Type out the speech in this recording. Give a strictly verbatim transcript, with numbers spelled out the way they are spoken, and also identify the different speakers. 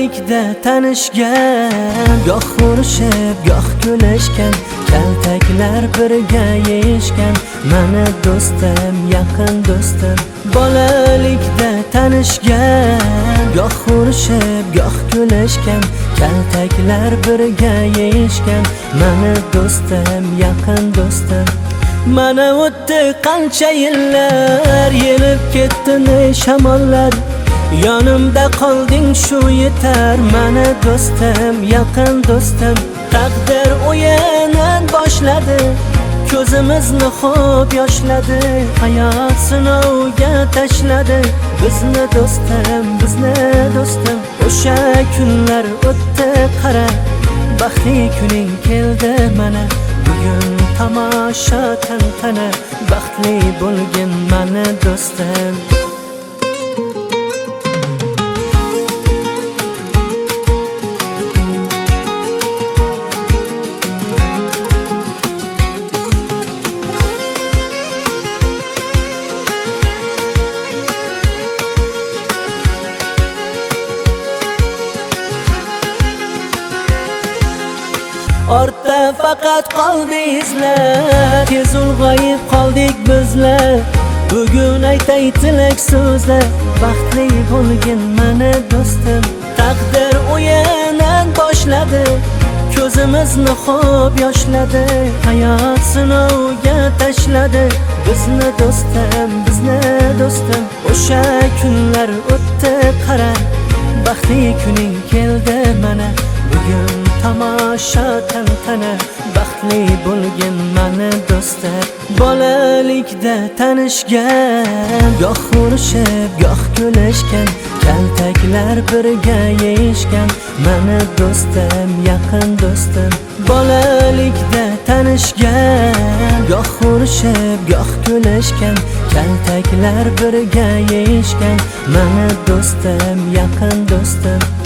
Speaker 1: bolalikda tanishgan, goh urushib, goh kulishgan, kaltaklar birga yeyishgan, mani do'stim, yaqin do'stim. Bolalikda tanishgan, goh urushib, goh kulishgan, kaltaklar birga yeyishgan, mani do'stim, yaqin do'stim. Mana o'tdi qancha yillar, yelib ketdi ne shamollar, yonimda qolding shu yetar, mani do'stim, yaqin do'stim. Taqdir o'yinin boshladi, ko'zimizni xo'p yoshladi, hayot sinovga tashladi bizni do'stim, bizni do'stim. O'sha kunlar o'tdi qara, baxtli kuning keldi mana, bugun tomosha tantana, baxtli bo'lgin mani do'stim. Ortda faqat qoldi izlar, tez ulg'ayib qoldik bizlar. Bugun aytay tilak so'zlar, baxtli bo'lgin mani do'stim. Taqdir o'yinin boshladi, ko'zimizni xo'p yoshladi, hayot sinovga tashladi bizni do'stim, bizni do'stim. O'sha kunlar o'tdi qara, baxtli kuning keldi mana, bugun tomosha tantana, baxtli bo'lgin mani do'stim. Bolalikda tanishgan, goh urushib, goh kulishgan, kaltaklar birga yeyishgan, mani do'stim, yaqin do'stim. Bolalikda tanishgan, goh urushib, goh kulishgan, kaltaklar birga yeyishgan, mani do'stim, yaqin do'stim.